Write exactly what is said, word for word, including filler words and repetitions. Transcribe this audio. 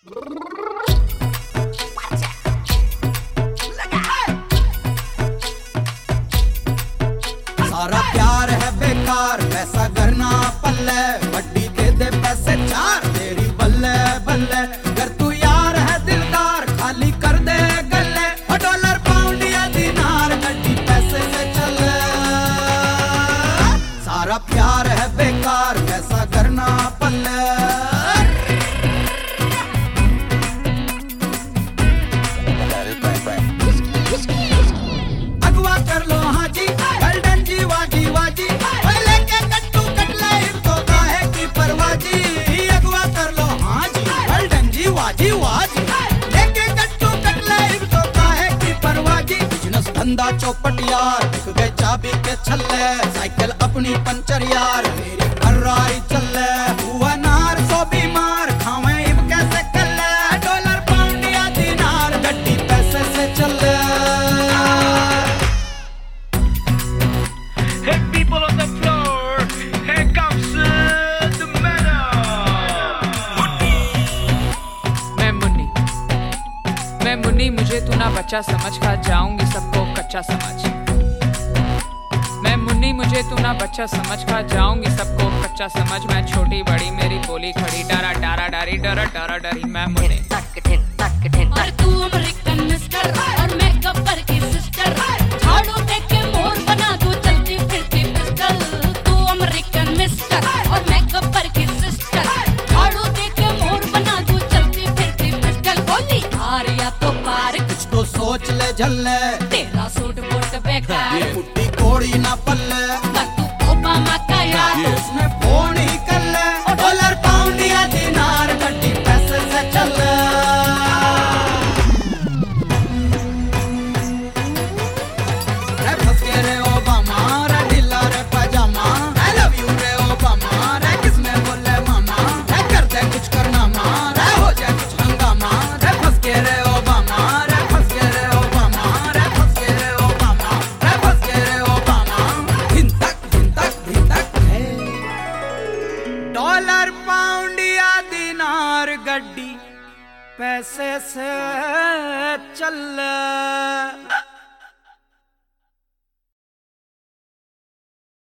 सारा प्यार है बेकार, पैसा करना पल्ले, वड्डी दे दे पैसे चार तेरी बल्ले बल्ले। अगर तू यार है दिलदार खाली कर दे गल्ले, डॉलर पाउंड या दिनार गड्डी पैसे से चले। सारा प्यार है बेकार, पैसा करना पल्ले। अगवा कर लो हाँ जी गोल्डन जी वाजी वाजी, लेके कट्टू कटले इनको काहे की परवाजी। अगवा कर लो हाँ जी गोल्डन जी वाजी वाजी, लेके कट्टू कटले इनको काहे की परवाजी। बिजनेस धंधा चौपट यार, बिक गए चाबी के छल्ले, साइकिल अपनी पंचर यार मेरी फर्रारी चले। हुआ नार सो बीमार खावे इब कैसे कले, डॉलर पाउंड या दिनार गड्डी पैसे से चले। Hey people on the floor, here comes uh, the medal. मैं मुन्नी, मैं मुन्नी, मुझे तू ना बच्चा समझ, खा जाऊंगी सबको कच्चा समझ। मैं मुन्नी, मुझे तू ना बच्चा समझ, खा जाऊंगी सबको कच्चा समझ। मैं छोटी बड़ी मेरी बोली खड़ी, डरा डारा डारी डरा डरा डरी। मैं मुन्नी और तू अमेरिकन मिस्टर और मैं गब्बर की सिस्टर, झाड़ू देख के मोर बना दूं चलती फिरती पिस्टल। तू अमेरिकन मिस्टर और मैं गब्बर की सिस्टर, झाड़ू देख के मोर बना दूं चलती फिरती पिस्टल। बोली हार या तो पार, कुछ तो सोच ले झल्ले, तेरा सूट बूट बेकार, ये मुट्ठी कोड़ी ना पल्ले। पर तू ओबामा का यार, उसने फोन ही कर ले, डॉलर पाउंड या दिनार गड्डी पैसे से चले। रे फंस के रे ओबामा, रे ढीला रे पजामा, आई लव यू रे ओबामा, रे किसने बोले मामा, रे कर दे कुछ करना मा, रे हो जाए कुछ हंगामा। रे फंस के रे ओबामा, रे फंस के रे ओबामा, रे फंस के रे ओबामा, रे फंस के रे ओबामा। धिन तक धिन तक धिन तक है, डॉलर पाउंड या दिनार गड्डी पैसे से चल।